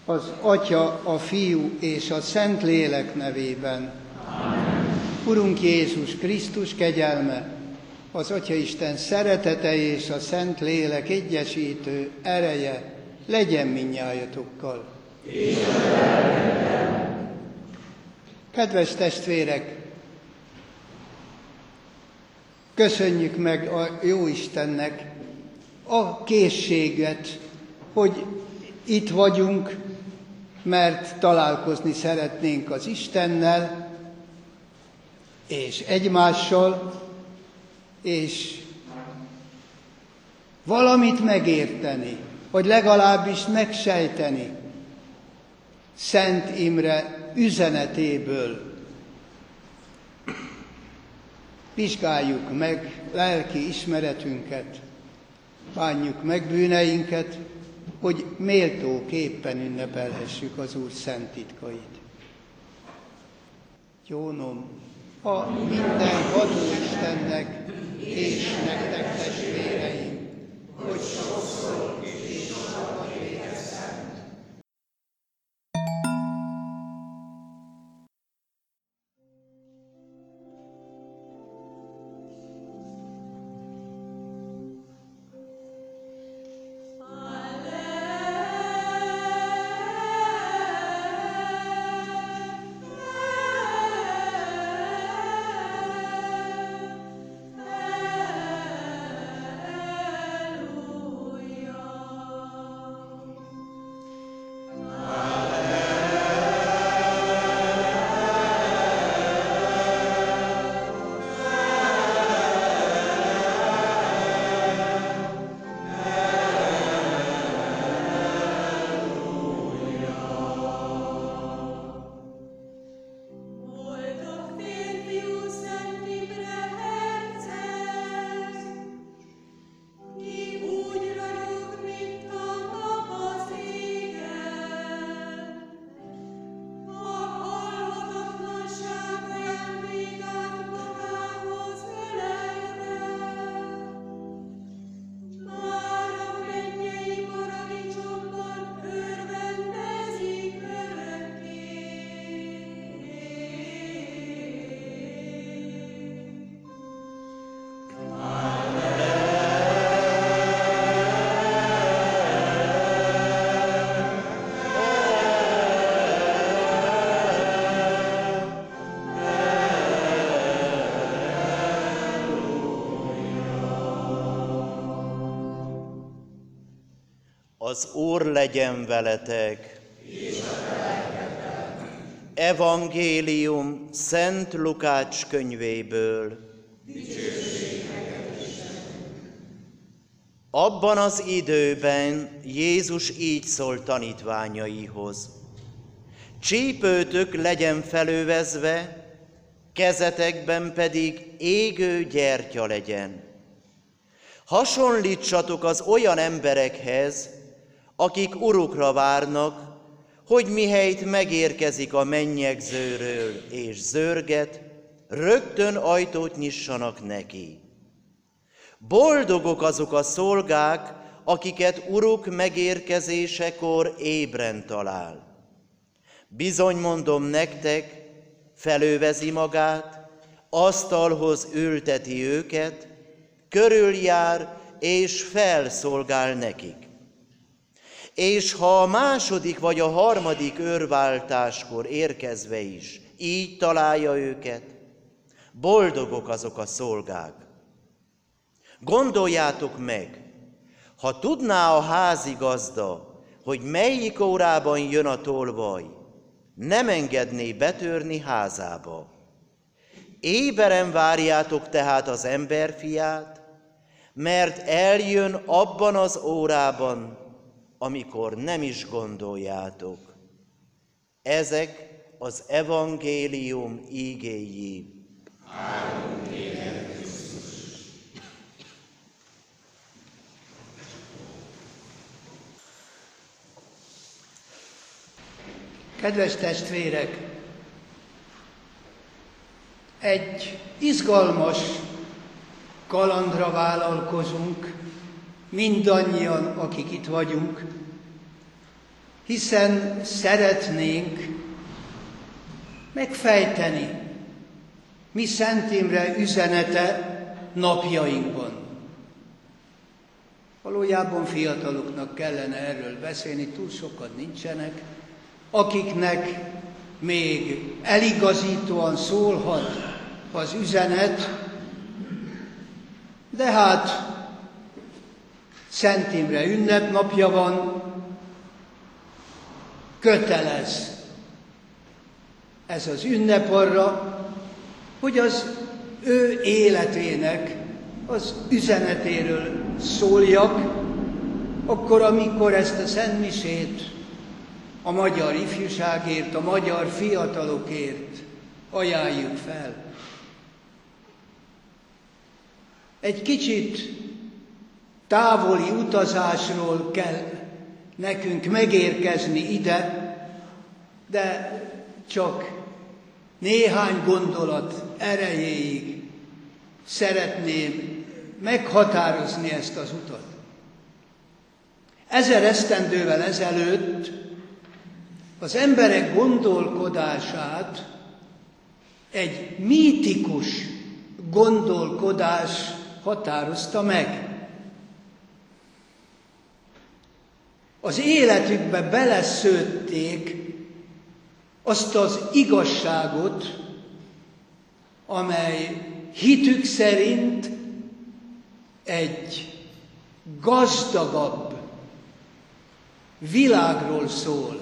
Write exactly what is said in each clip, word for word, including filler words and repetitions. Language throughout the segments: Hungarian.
Az Atya, a Fiú és a Szentlélek nevében. Amen. Urunk Jézus Krisztus kegyelme, az Atyaisten szeretete és a Szentlélek egyesítő ereje legyen mindnyájatokkal. Kedves testvérek, köszönjük meg a Jóistennek a készséget, hogy itt vagyunk, mert találkozni szeretnénk az Istennel, és egymással, és valamit megérteni, vagy legalábbis megsejteni Szent Imre üzenetéből. Vizsgáljuk meg lelki ismeretünket, bánjuk meg bűneinket, hogy méltóképpen ünnepelhessük az Úr szent titkait. Jónom, a mindenható Istennek és nektek testvéreim, hogy sokszor és sokat végezzem. Az Úr legyen veletek! Evangélium Szent Lukács könyvéből. Abban az időben Jézus így szólt tanítványaihoz: csípőtök legyen felövezve, kezetekben pedig égő gyertya legyen. Hasonlítsatok az olyan emberekhez, akik urukra várnak, hogy mihelyt megérkezik a mennyegzőről és zörget, rögtön ajtót nyissanak neki. Boldogok azok a szolgák, akiket uruk megérkezésekor ébren talál. Bizony mondom nektek, felövezi magát, asztalhoz ülteti őket, körüljár és felszolgál nekik. És ha a második vagy a harmadik őrváltáskor érkezve is így találja őket, boldogok azok a szolgák. Gondoljátok meg, ha tudná a házigazda, hogy melyik órában jön a tolvaj, nem engedné betörni házába. Éberen várjátok tehát az emberfiát, mert eljön abban az órában, amikor nem is gondoljátok. Ezek az evangélium ígéi. Áldott legyen Krisztus! Kedves testvérek! Egy izgalmas kalandra vállalkozunk, mindannyian, akik itt vagyunk. hiszen szeretnénk megfejteni, mi Szent Imre üzenete napjainkban. Valójában fiataloknak kellene erről beszélni, túl sokan nincsenek, akiknek még eligazítóan szólhat az üzenet, de hát Szent Imre ünnepnapja van, kötelez ez az ünnep arra, hogy az ő életének az üzenetéről szóljak, akkor, amikor ezt a szentmisét a magyar ifjúságért, a magyar fiatalokért ajánljuk fel. Egy kicsit távoli utazásról kell nekünk megérkezni ide, de csak néhány gondolat erejéig szeretném meghatározni ezt az utat. Ezer esztendővel ezelőtt az emberek gondolkodását egy mítikus gondolkodás határozta meg. Az életükbe beleszőtték azt az igazságot, amely hitük szerint egy gazdagabb világról szól.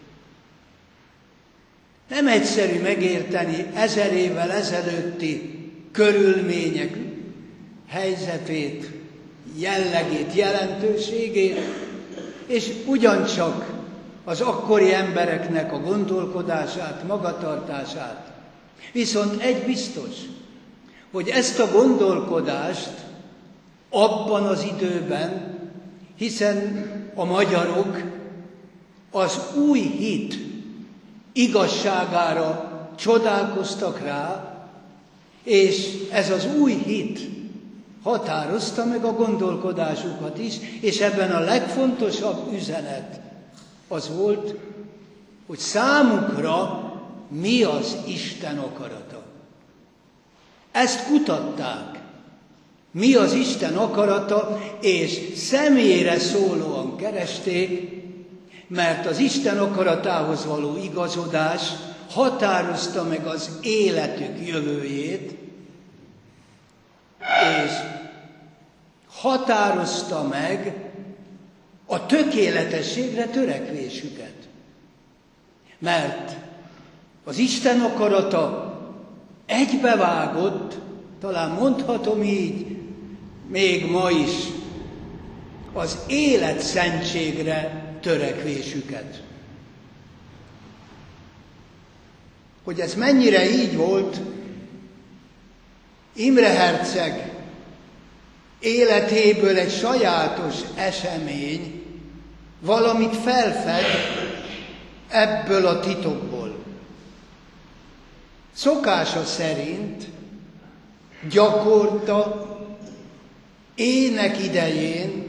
Nem egyszerű megérteni ezer évvel ezelőtti körülmények helyzetét, jellegét, jelentőségét, és ugyancsak az akkori embereknek a gondolkodását, magatartását. Viszont egy biztos, hogy ezt a gondolkodást abban az időben, hiszen a magyarok az új hit igazságára csodálkoztak rá, és ez az új hit határozta meg a gondolkodásukat is, és ebben a legfontosabb üzenet az volt, hogy számukra mi az Isten akarata. Ezt kutatták. Mi az Isten akarata, és személyre szólóan keresték, mert az Isten akaratához való igazodás határozta meg az életük jövőjét, és határozta meg a tökéletességre törekvésüket. Mert az Isten akarata egybevágott, talán mondhatom így, még ma is, az életszentségre törekvésüket. Hogy ez mennyire így volt, Imre herceg életéből egy sajátos esemény valamit felfed ebből a titokból. Szokása szerint gyakorta ének idején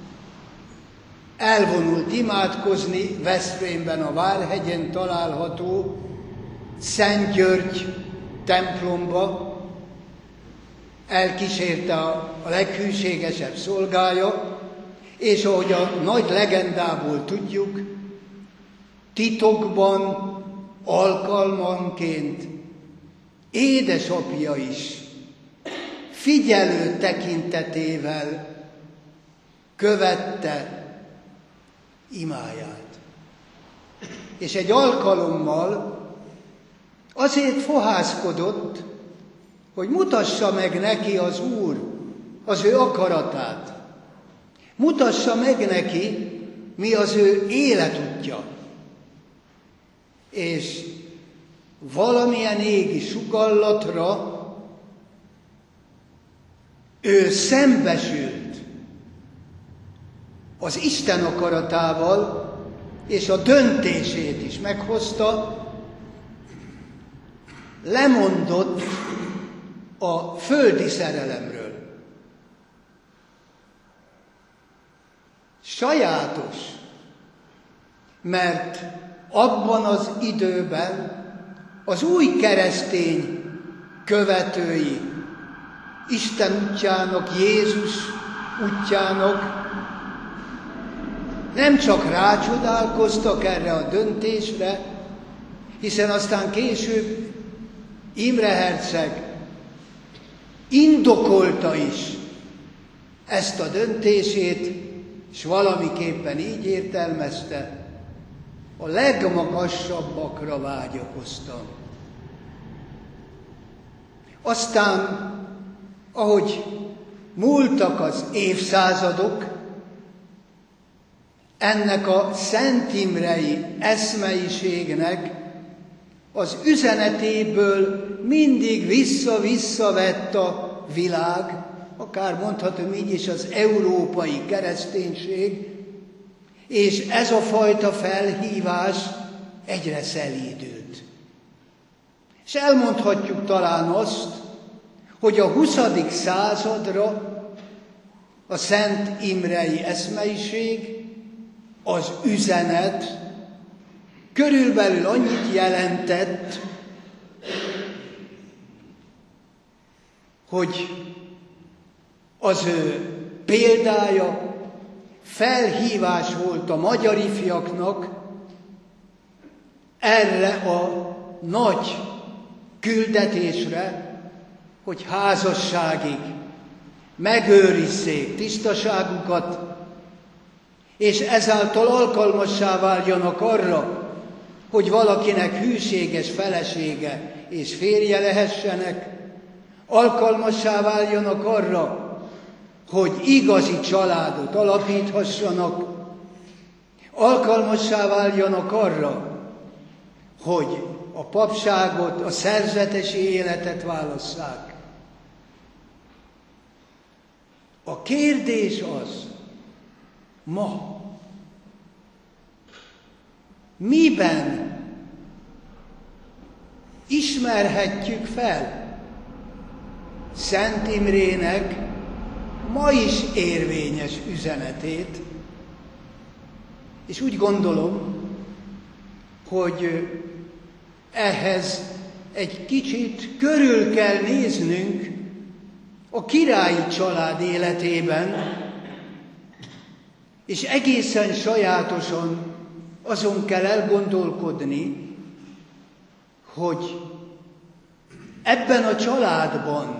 elvonult imádkozni Veszprémben a Várhegyen található Szent György templomba, elkísérte a, a leghűségesebb szolgája, és ahogy a nagy legendából tudjuk, titokban, alkalmanként édesapja is figyelő tekintetével követte imáját. És egy alkalommal azért fohászkodott, hogy mutassa meg neki az Úr az ő akaratát. Mutassa meg neki, mi az ő életútja. És valamilyen égi sugallatra ő szembesült az Isten akaratával, és a döntését is meghozta, lemondott a földi szerelemről. Sajátos, mert abban az időben az új keresztény követői Isten útjának, Jézus útjának nem csak rácsodálkoztak erre a döntésre, hiszen aztán később Imre herceg indokolta is ezt a döntését, és valamiképpen így értelmezte: a legmagasabbakra vágyakoztam. Aztán, ahogy múltak az évszázadok, ennek a Szent Imrei eszmeiségnek az üzenetéből mindig vissza-vissza vett a világ, akár mondhatom így is az európai kereszténység, és ez a fajta felhívás egyre szelídült. És elmondhatjuk talán azt, hogy a huszadik századra a Szent Imrei eszmeiség, az üzenet körülbelül annyit jelentett, hogy az ő példája felhívás volt a magyar ifjaknak erre a nagy küldetésre, hogy házasságig megőrizzék tisztaságukat, és ezáltal alkalmassá váljanak arra, hogy valakinek hűséges felesége és férje lehessenek, alkalmassá váljanak arra, hogy igazi családot alapíthassanak, alkalmassá váljanak arra, hogy a papságot, a szerzetesi életet válasszák. A kérdés az, ma miben ismerhetjük fel Szent Imrének ma is érvényes üzenetét, és úgy gondolom, hogy ehhez egy kicsit körül kell néznünk a királyi család életében, és egészen sajátosan azon kell elgondolkodni, hogy ebben a családban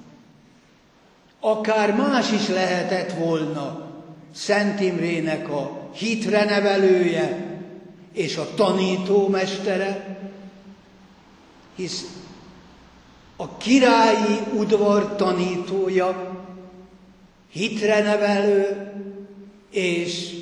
akár más is lehetett volna Szent Imrének a hitre nevelője és a tanítómestere, hisz a királyi udvar tanítója, hitre nevelő és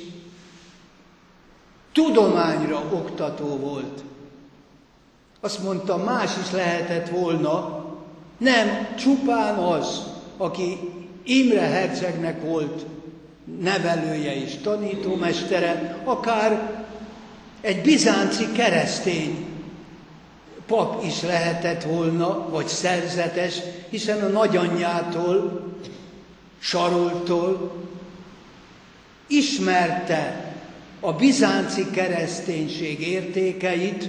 tudományra oktató volt. Azt mondta, más is lehetett volna, nem csupán az, aki Imre hercegnek volt nevelője és tanítómestere, akár egy bizánci keresztény pap is lehetett volna, vagy szerzetes, hiszen a nagyanyjától, Saroltól ismerte a bizánci kereszténység értékeit,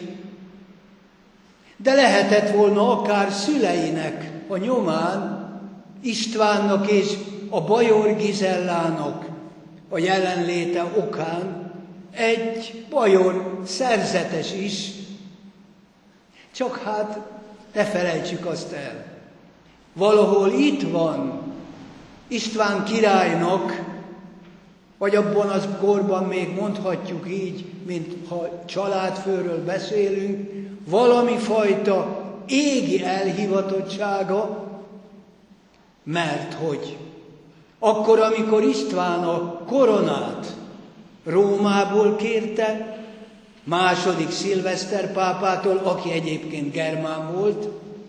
de lehetett volna akár szüleinek a nyomán, Istvánnak és a bajor Gizellának a jelenléte okán egy bajor szerzetes is, csak hát ne felejtsük azt el. Valahol itt van István királynak, vagy abban az korban még mondhatjuk így, mint ha családfőről beszélünk, valami fajta égi elhivatottsága, mert hogy akkor, amikor István a koronát Rómából kérte, második Szilveszter pápától, aki egyébként germán volt,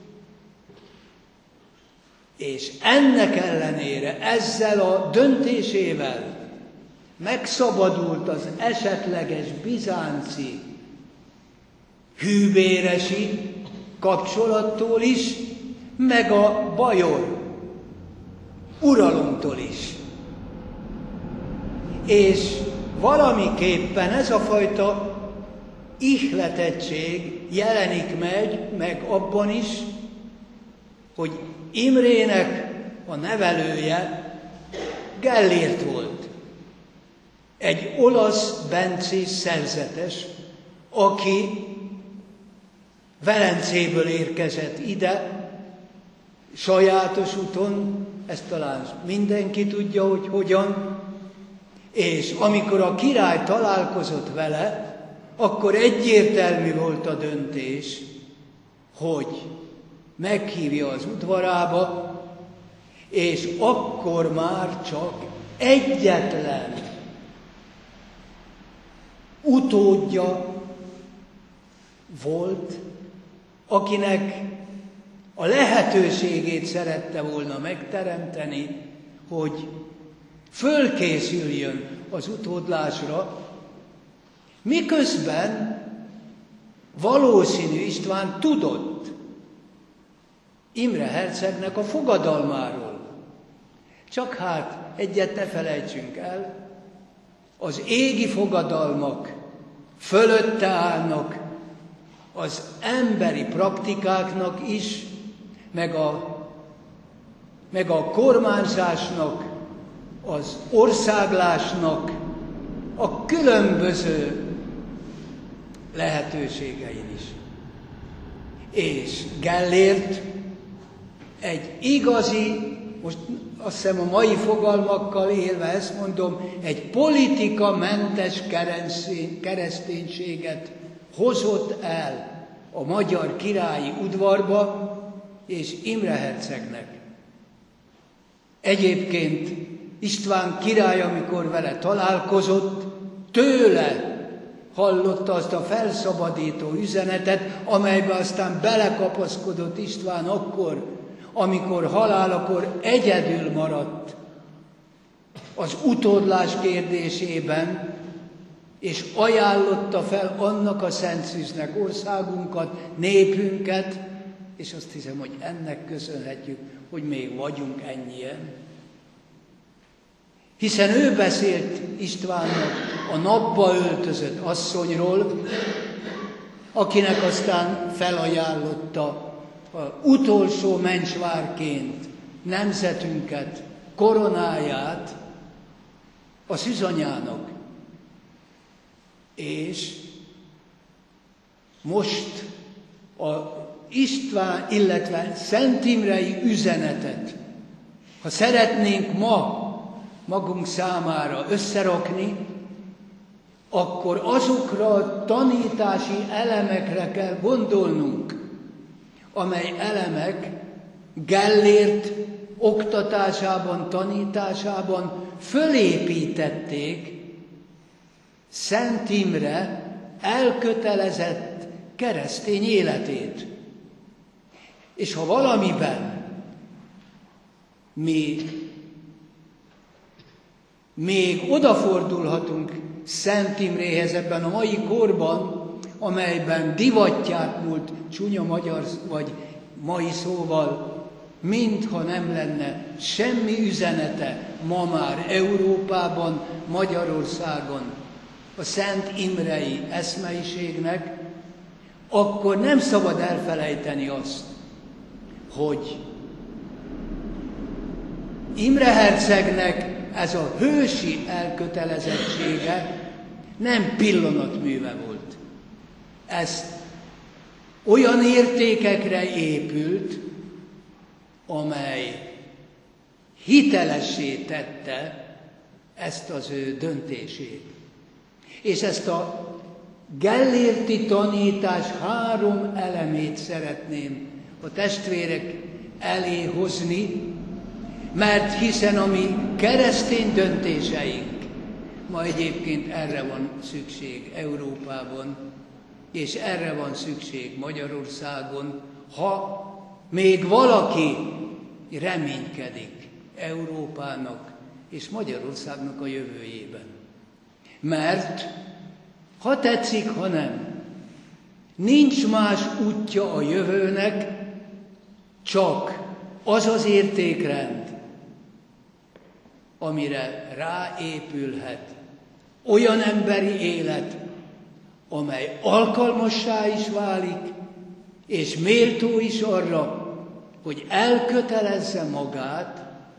és ennek ellenére ezzel a döntésével megszabadult az esetleges bizánci hűbéresi kapcsolattól is, meg a bajor uralomtól is. És valamiképpen ez a fajta ihletettség jelenik meg, meg abban is, hogy Imrének a nevelője Gellért volt. Egy olasz bencés szerzetes, aki Velencéből érkezett ide, sajátos úton, ezt talán mindenki tudja, hogy hogyan, és amikor a király találkozott vele, akkor egyértelmű volt a döntés, hogy meghívja az udvarába, és akkor már csak egyetlen utódja volt, akinek a lehetőségét szerette volna megteremteni, hogy fölkészüljön az utódlásra, miközben valószínű István tudott Imre hercegnek a fogadalmáról. Csak hát egyet ne felejtsünk el, az égi fogadalmak fölötte állnak az emberi praktikáknak is, meg a, meg a kormányzásnak, az országlásnak a különböző lehetőségein is. És Gellért egy igazi, most azt hiszem a mai fogalmakkal élve ezt mondom, egy politikamentes kereszténységet hozott el a magyar királyi udvarba, és Imre hercegnek. Egyébként István király, amikor vele találkozott, tőle hallotta azt a felszabadító üzenetet, amelybe aztán belekapaszkodott István akkor, amikor halálakor egyedül maradt az utódlás kérdésében, és ajánlotta fel annak a Szent Szűznek országunkat, népünket, és azt hiszem, hogy ennek köszönhetjük, hogy még vagyunk ennyien. Hiszen ő beszélt Istvánnak a napba öltözött asszonyról, akinek aztán felajánlotta a utolsó mencsvárként nemzetünket, koronáját a szűzanyának. És most a István, illetve Szent Imrei üzenetet, ha szeretnénk ma magunk számára összerakni, akkor azokra a tanítási elemekre kell gondolnunk, amely elemek Gellért oktatásában, tanításában fölépítették Szent Imre elkötelezett keresztény életét. És ha valamiben mi még odafordulhatunk Szent Imréhez ebben a mai korban, amelyben divattyát múlt csúnya magyar, vagy mai szóval, mintha nem lenne semmi üzenete ma már Európában, Magyarországon a Szent Imrei eszmeiségnek, akkor nem szabad elfelejteni azt, hogy Imre hercegnek ez a hősi elkötelezettsége nem pillanatműve volt. Ez olyan értékekre épült, amely hitelessé tette ezt az ő döntését. És ezt a gellérti tanítás három elemét szeretném a testvérek elé hozni, mert hiszen a mi keresztény döntéseink, ma egyébként erre van szükség Európában, és erre van szükség Magyarországon, ha még valaki reménykedik Európának és Magyarországnak a jövőjében. Mert, ha tetszik, ha nem, nincs más útja a jövőnek, csak az az értékrend, amire ráépülhet Olyan emberi élet, amely alkalmassá is válik, és méltó is arra, hogy elkötelezze magát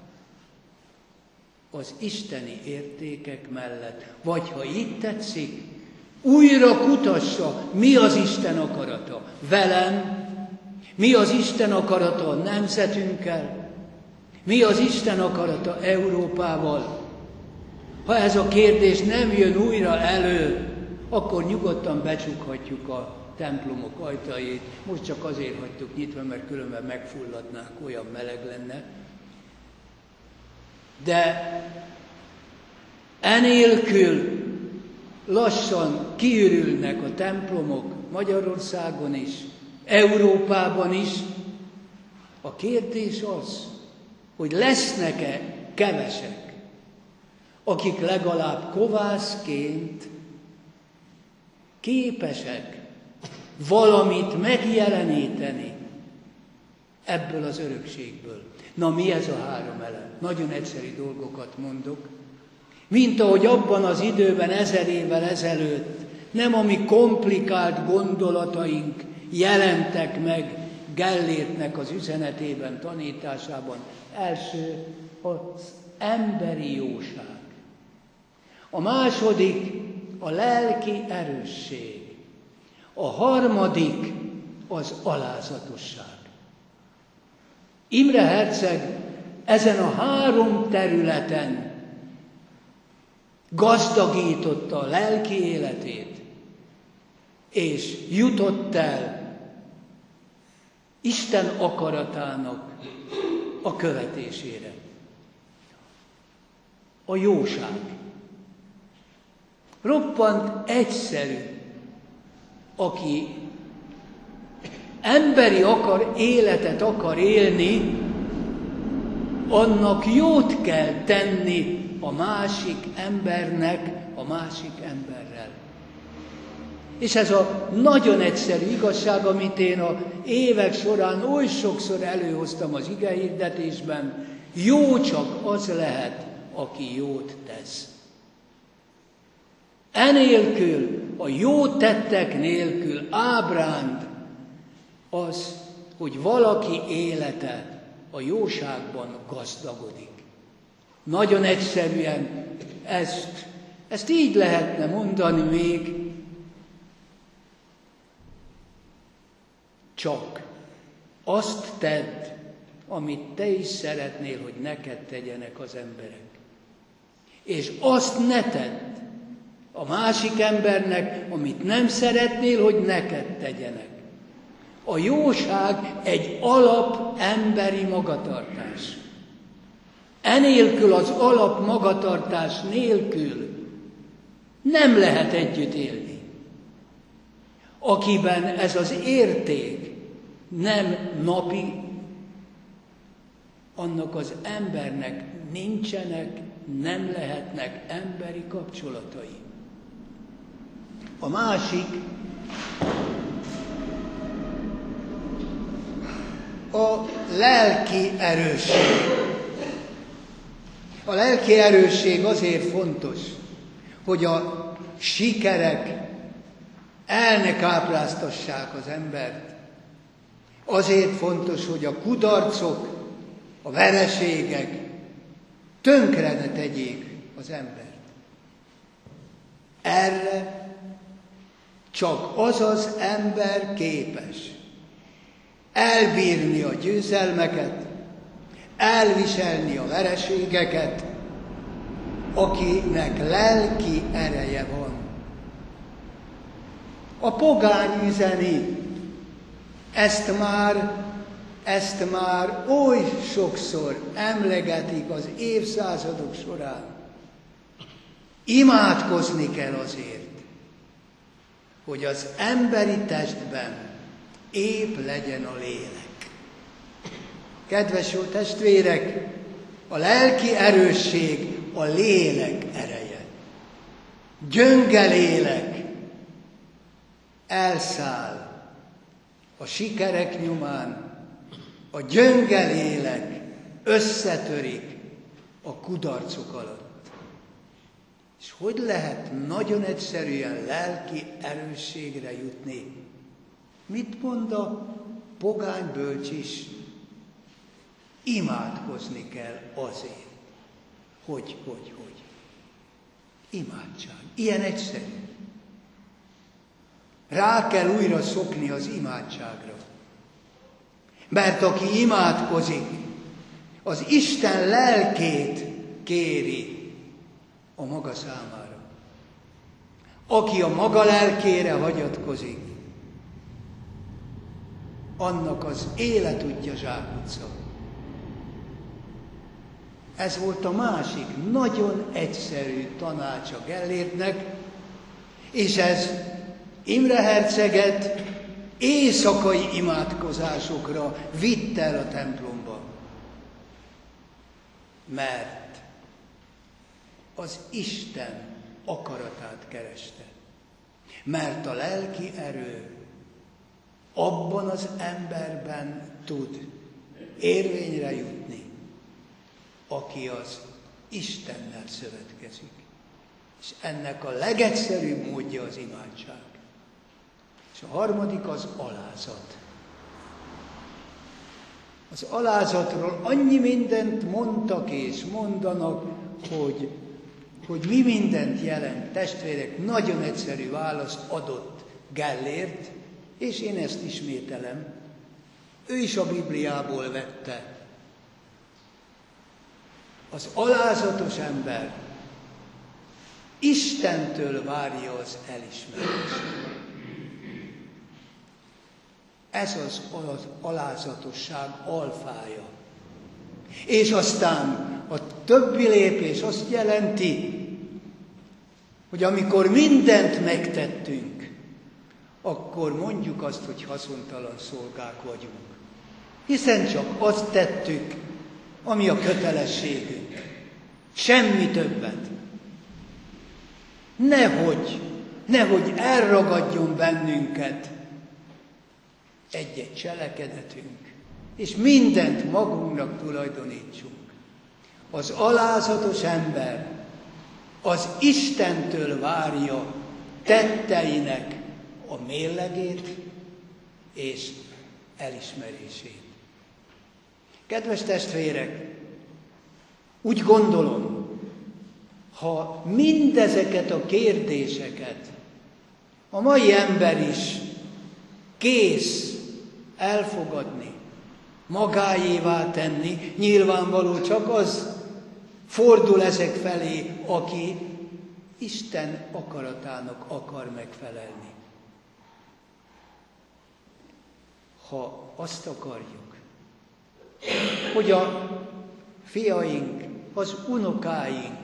az isteni értékek mellett. Vagy ha így tetszik, újra kutassa, mi az Isten akarata velem, mi az Isten akarata a nemzetünkkel, mi az Isten akarata Európával. Ha ez a kérdés nem jön újra elő, akkor nyugodtan becsukhatjuk a templomok ajtajait. Most csak azért hagytuk nyitva, mert különben megfulladnánk, olyan meleg lenne. De enélkül lassan kiürülnek a templomok Magyarországon is, Európában is. A kérdés az, hogy lesznek-e kevesek, akik legalább kovászként képesek valamit megjeleníteni ebből az örökségből. Na, mi ez a három elem? Nagyon egyszerű dolgokat mondok. Mint ahogy abban az időben, ezer évvel ezelőtt nem a mi komplikált gondolataink jelentek meg Gellértnek az üzenetében, tanításában. Első az emberi jóság. A második a lelki erősség. A harmadik az alázatosság. Imre herceg ezen a három területen gazdagította a lelki életét, és jutott el Isten akaratának a követésére. A jóság. Roppant egyszerű, aki emberi akar, életet akar élni, annak jót kell tenni a másik embernek, a másik emberrel. És ez a nagyon egyszerű igazság, amit én a évek során oly sokszor előhoztam az igehirdetésben, jó csak az lehet, aki jót tesz. Enélkül, a jó tettek nélkül ábránd az, hogy valaki élete a jóságban gazdagodik. Nagyon egyszerűen ezt, ezt így lehetne mondani még, csak azt tedd, amit te is szeretnél, hogy neked tegyenek az emberek. És azt ne tedd a másik embernek, amit nem szeretnél, hogy neked tegyenek. A jóság egy alap emberi magatartás. Enélkül, az alap magatartás nélkül nem lehet együtt élni. Akiben ez az érték nem napi, annak az embernek nincsenek, nem lehetnek emberi kapcsolatai. A másik a lelki erősség. A lelki erősség azért fontos, hogy a sikerek el ne kápráztassák az embert. Azért fontos, hogy a kudarcok, a vereségek tönkre ne tegyék az embert. Erre csak az az ember képes elbírni a győzelmeket, elviselni a vereségeket, akinek lelki ereje van. A pogány üzeni, ezt már, ezt már oly sokszor emlegetik az évszázadok során. Imádkozni kell azért, hogy az emberi testben épp legyen a lélek. Kedves jó testvérek, a lelki erősség a lélek ereje. Gyönge lélek elszáll a sikerek nyomán, a gyönge lélek összetörik a kudarcok alatt. És hogy lehet nagyon egyszerűen lelki erősségre jutni? Mit mond a pogány bölcs is? Imádkozni kell azért. Hogy, hogy, hogy. Imádság. Ilyen egyszerű. Rá kell újra szokni az imádságra. Mert aki imádkozik, az Isten lelkét kéri a maga számára. Aki a maga lelkére hagyatkozik, annak az életútja zsákutca. Ez volt a másik nagyon egyszerű tanácsa Gellértnek, és ez Imre herceget éjszakai imádkozásokra vitte el a templomba. Mert az Isten akaratát kereste. Mert a lelki erő abban az emberben tud érvényre jutni, aki az Istennel szövetkezik. És ennek a legegyszerűbb módja az imádság. És a harmadik az alázat. Az alázatról annyi mindent mondtak és mondanak, hogy, hogy mi mindent jelent. Testvérek, nagyon egyszerű választ adott Gellért, és én ezt ismételem. Ő is a Bibliából vette. Az alázatos ember Istentől várja az elismerést. Ez az, az alázatosság alfája. És aztán a többi lépés azt jelenti, hogy amikor mindent megtettünk, akkor mondjuk azt, hogy haszontalan szolgák vagyunk. Hiszen csak azt tettük, ami a kötelességünk. Semmi többet. Nehogy, nehogy elragadjon bennünket egy-egy cselekedetünk, és mindent magunknak tulajdonítsunk. Az alázatos ember az Istentől várja tetteinek a mérlegét és elismerését. Kedves testvérek, úgy gondolom, ha mindezeket a kérdéseket a mai ember is kész elfogadni, magáévá tenni, nyilvánvaló csak az fordul ezek felé, aki Isten akaratának akar megfelelni. Ha azt akarjuk, hogy a fiaink, az unokáink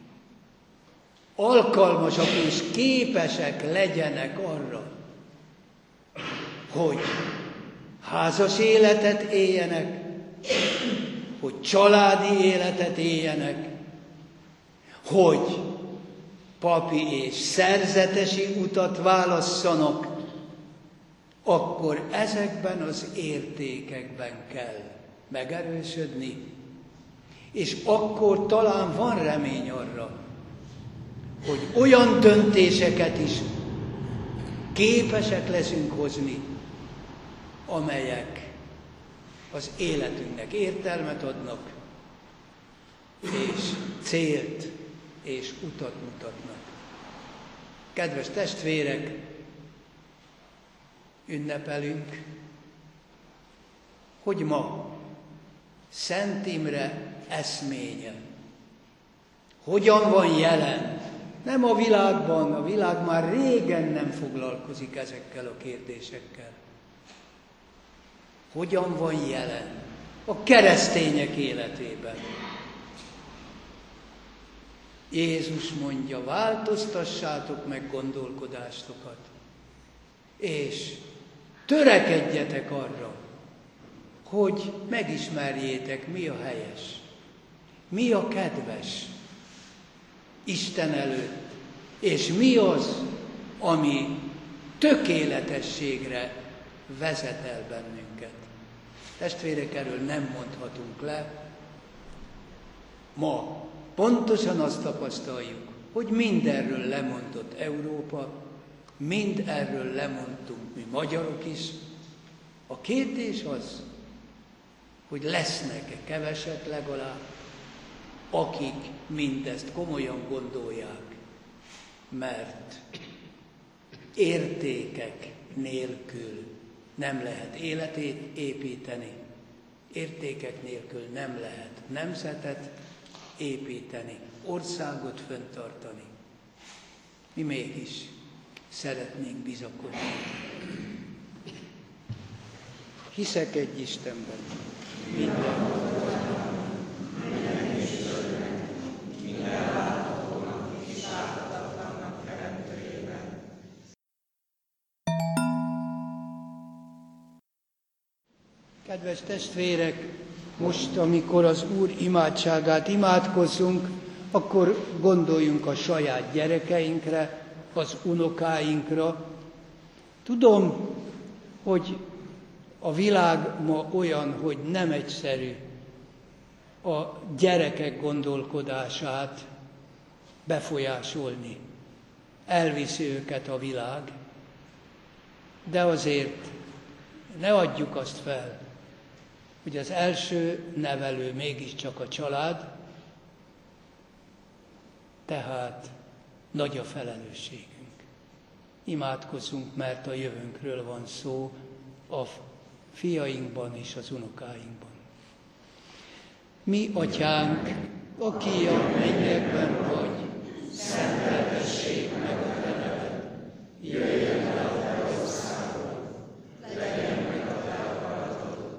alkalmasak és képesek legyenek arra, hogy házas életet éljenek, hogy családi életet éljenek, hogy papi és szerzetesi utat válasszanak, akkor ezekben az értékekben kell megerősödni, és akkor talán van remény arra, hogy olyan döntéseket is képesek leszünk hozni, amelyek az életünknek értelmet adnak, és célt és utat mutatnak. Kedves testvérek, ünnepelünk, hogy ma Szent Imre eszménye hogyan van jelen. Nem a világban, a világ már régen nem foglalkozik ezekkel a kérdésekkel. Hogyan van jelen a keresztények életében? Jézus mondja, változtassátok meg gondolkodástokat, és törekedjetek arra, hogy megismerjétek, mi a helyes, mi a kedves Isten előtt, és mi az, ami tökéletességre vezet el bennünket. Testvérek, erről nem mondhatunk le. Ma pontosan azt tapasztaljuk, hogy mindenről lemondott Európa, mind erről lemondtunk mi magyarok is. A kérdés az, hogy lesznek-e keveset legalább, akik mindezt komolyan gondolják, mert értékek nélkül nem lehet életét építeni, értékek nélkül nem lehet nemzetet építeni, országot fenntartani. Mi mégis szeretnénk bizakodni. Hiszek egy Istenben, minden Kedves testvérek, most, amikor az Úr imádságát imádkozzunk, akkor gondoljunk a saját gyerekeinkre, az unokáinkra. Tudom, hogy a világ ma olyan, hogy nem egyszerű a gyerekek gondolkodását befolyásolni. Elviszi őket a világ, de azért ne adjuk azt fel, hogy az első nevelő mégiscsak a család, tehát nagy a felelősségünk. Imádkozzunk, mert a jövőnkről van szó a fiainkban és az unokáinkban. Mi, Atyánk, aki a mennyekben vagy, szenteltessék meg a te neved, jöjjön el a te országod, legyen meg a te akaratod.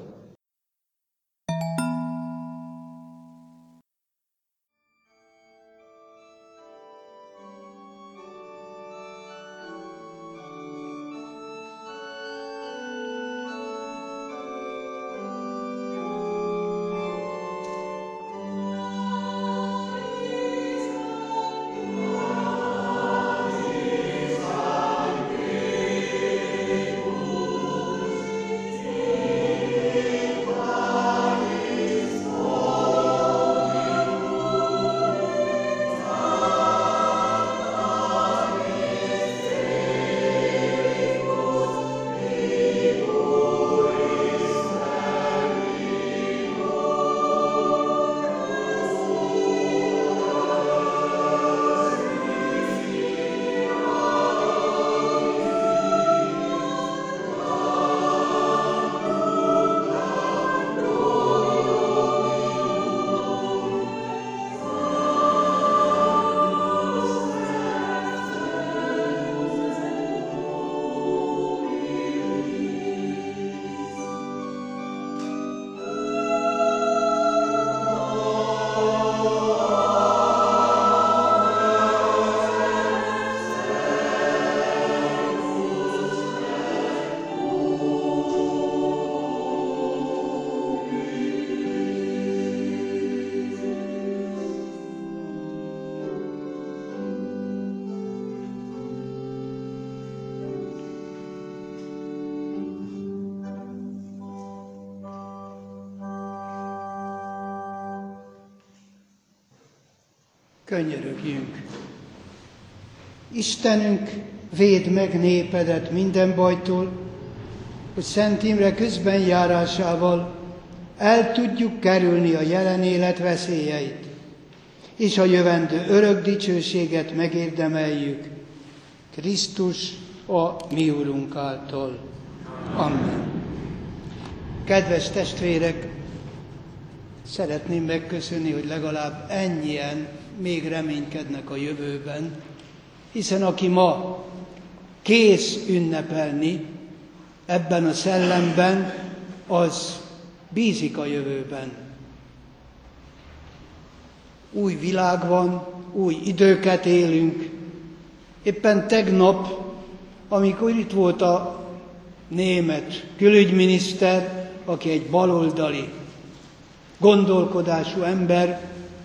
Könyörögjünk. Istenünk, védd meg népedet minden bajtól, hogy Szent Imre közbenjárásával el tudjuk kerülni a jelen élet veszélyeit, és a jövendő örök dicsőséget megérdemeljük Krisztus a mi Urunk által. Amen. Kedves testvérek, szeretném megköszönni, hogy legalább ennyien még reménykednek a jövőben, hiszen aki ma kész ünnepelni ebben a szellemben, az bízik a jövőben. Új világ van, új időket élünk. Éppen tegnap, amikor itt volt a német külügyminiszter, aki egy baloldali gondolkodású ember,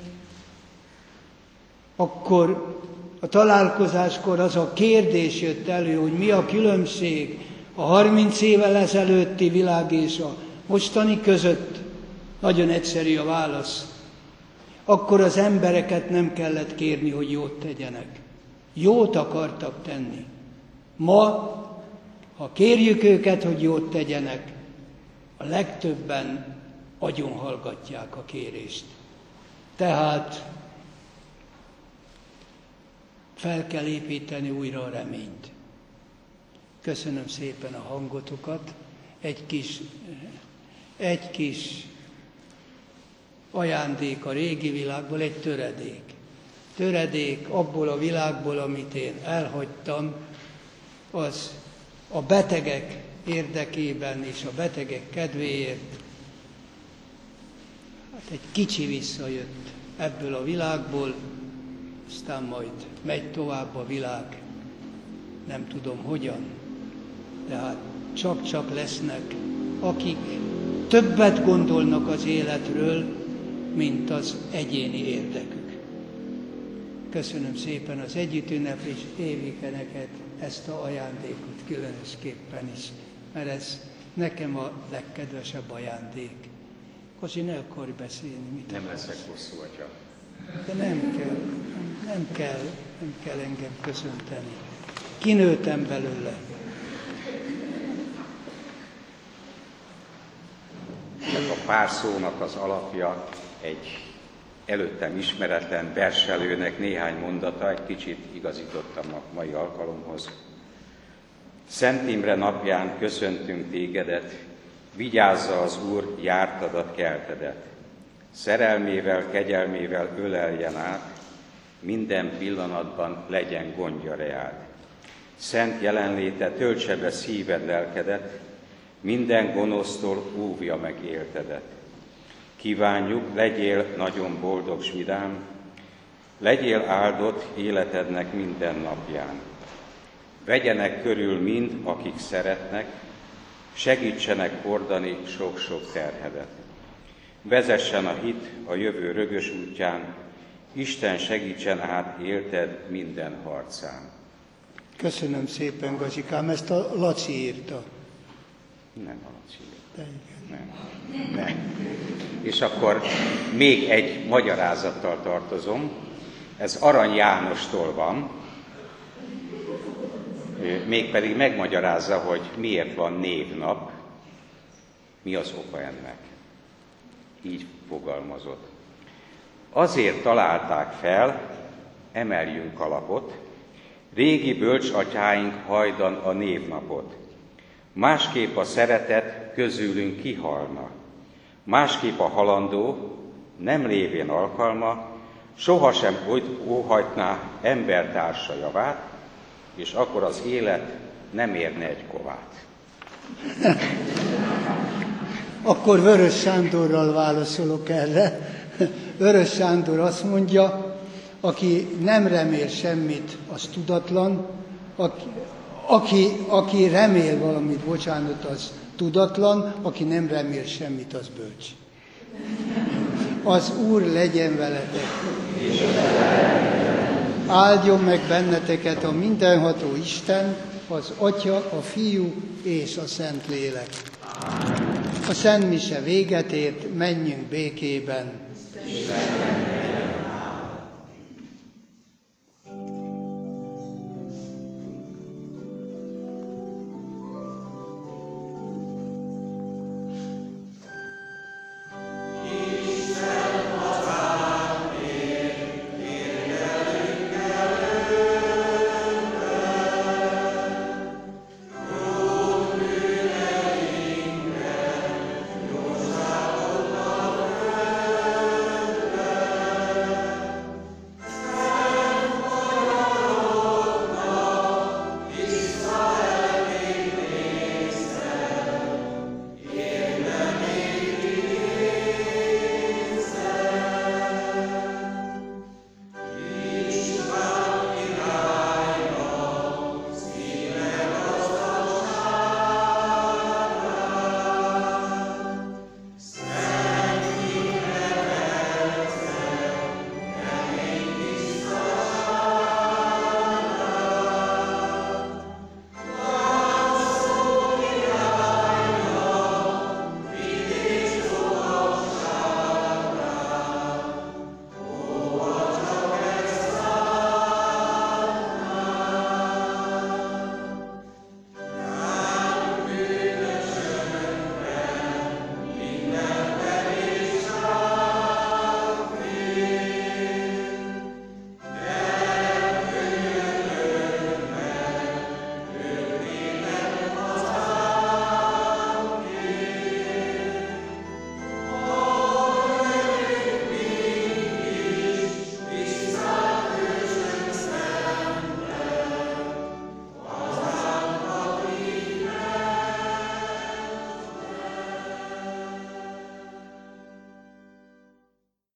akkor a találkozáskor az a kérdés jött elő, hogy mi a különbség a harminc évvel ezelőtti világ és a mostani között. Nagyon egyszerű a válasz. Akkor az embereket nem kellett kérni, hogy jót tegyenek. Jót akartak tenni. Ma, ha kérjük őket, hogy jót tegyenek, a legtöbben agyonhallgatják a kérést. Tehát fel kell építeni újra a reményt. Köszönöm szépen a hangotokat. Egy kis, egy kis ajándék a régi világból, egy töredék. Töredék abból a világból, amit én elhagytam, az a betegek érdekében és a betegek kedvéért. Hát egy kicsi visszajött ebből a világból, aztán majd megy tovább a világ, nem tudom hogyan, de hát csak-csak lesznek, akik többet gondolnak az életről, mint az egyéni érdekük. Köszönöm szépen az együttünneplés évikeneket, ezt a ajándékot különösképpen is, mert ez nekem a legkedvesebb ajándék. Kocsi, ne akarj beszélni. Mit nem leszek hosszú, atya. De nem kell, nem kell, nem kell engem köszönteni. Kinőttem belőle. A pár szónak az alapja egy előttem ismeretlen verselőnek néhány mondata, egy kicsit igazítottam a mai alkalomhoz. Szent Imre napján köszöntünk tégedet, vigyázza az Úr jártadat, keltedet. Szerelmével, kegyelmével öleljen át, minden pillanatban legyen gondja reád. Szent jelenléte töltse be szíved, lelkedet, minden gonosztól óvja meg éltedet. Kívánjuk, legyél nagyon boldog, s vidám, legyél áldott életednek minden napján. Vegyenek körül mind, akik szeretnek, segítsenek hordani sok-sok terhedet. Vezessen a hit a jövő rögös útján, Isten segítsen át élted minden harcán. Köszönöm szépen, Gazsikám, ezt a Laci írta. Nem a Laci írta. De igen. Nem. Nem. És akkor még egy magyarázattal tartozom. Ez Arany Jánostól van, mégpedig megmagyarázza, hogy miért van névnap, mi az oka ennek. Így fogalmazott. Azért találták fel, emeljünk kalapot, régi bölcsatyáink hajdan a névnapot. Másképp a szeretet közülünk kihalna. Másképp a halandó, nem lévén alkalma, sohasem óhajtná embertársa javát, és akkor az élet nem érne egy kovát. Akkor Vörös Sándorral válaszolok erre. Vörös Sándor azt mondja, aki nem remél semmit, az tudatlan, aki, aki, aki remél valamit, bocsánat, az tudatlan, aki nem remél semmit, az bölcs. Az Úr legyen veletek. Áldjon meg benneteket a mindenható Isten, az Atya, a Fiú és a Szentlélek. A Szent Mise véget ért, menjünk békében.